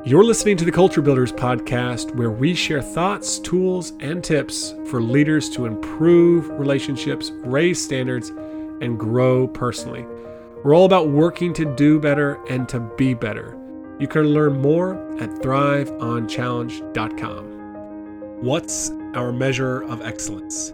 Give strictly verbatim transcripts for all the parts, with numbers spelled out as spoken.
You're listening to the Culture Builders podcast, where we share thoughts, tools, and tips for leaders to improve relationships, raise standards, and grow personally. We're all about working to do better and to be better. You can learn more at thrive on challenge dot com. What's our measure of excellence?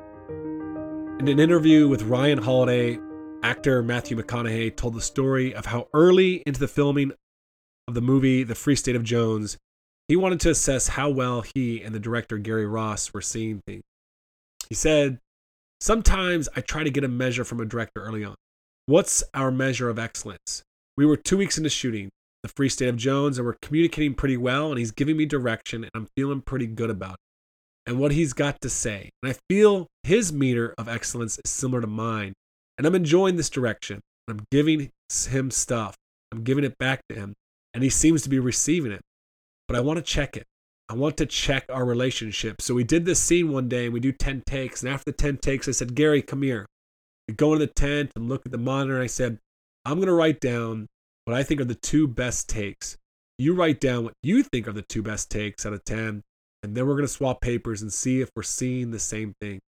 In an interview with Ryan Holiday, actor Matthew McConaughey told the story of how early into the filming of the movie The Free State of Jones, he wanted to assess how well he and the director Gary Ross were seeing things. He said, "Sometimes I try to get a measure from a director early on. What's our measure of excellence? We were two weeks into shooting The Free State of Jones, and we're communicating pretty well, and he's giving me direction, and I'm feeling pretty good about it and what he's got to say. And I feel his meter of excellence is similar to mine, and I'm enjoying this direction. I'm giving him stuff. I'm giving it back to him, and he seems to be receiving it. But I want to check it. I want to check our relationship." So we did this scene one day, and we do ten takes. And after the ten takes, I said, "Gary, come here." We go into the tent and look at the monitor, and I said, "I'm going to write down what I think are the two best takes. You write down what you think are the two best takes out of ten, and then we're going to swap papers and see if we're seeing the same thing."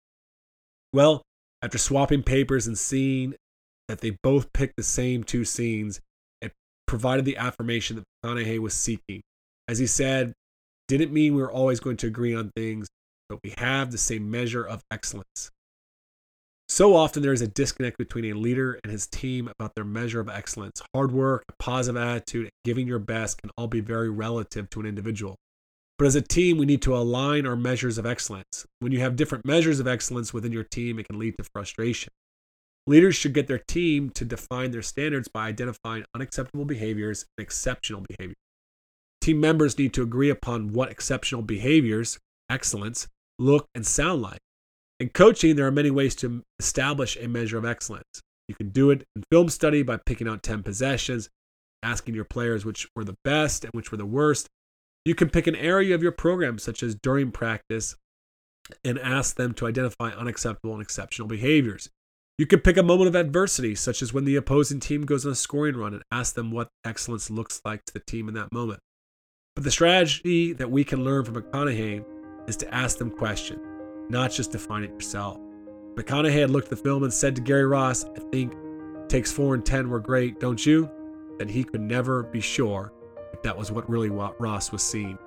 Well, after swapping papers and seeing that they both picked the same two scenes, it provided the affirmation that McConaughey was seeking. As he said, didn't mean we were always going to agree on things, but we have the same measure of excellence. So often there is a disconnect between a leader and his team about their measure of excellence. Hard work, a positive attitude, and giving your best can all be very relative to an individual. But as a team, we need to align our measures of excellence. When you have different measures of excellence within your team, it can lead to frustration. Leaders should get their team to define their standards by identifying unacceptable behaviors and exceptional behaviors. Team members need to agree upon what exceptional behaviors, excellence, look and sound like. In coaching, there are many ways to establish a measure of excellence. You can do it in film study by picking out ten possessions, asking your players which were the best and which were the worst. You can pick an area of your program, such as during practice, and ask them to identify unacceptable and exceptional behaviors. You can pick a moment of adversity, such as when the opposing team goes on a scoring run, and ask them what excellence looks like to the team in that moment. But the strategy that we can learn from McConaughey is to ask them questions, not just define it yourself. McConaughey had looked at the film and said to Gary Ross, "I think takes four and ten were great, don't you?" Then he could never be sure if that was what really Ross was seeing.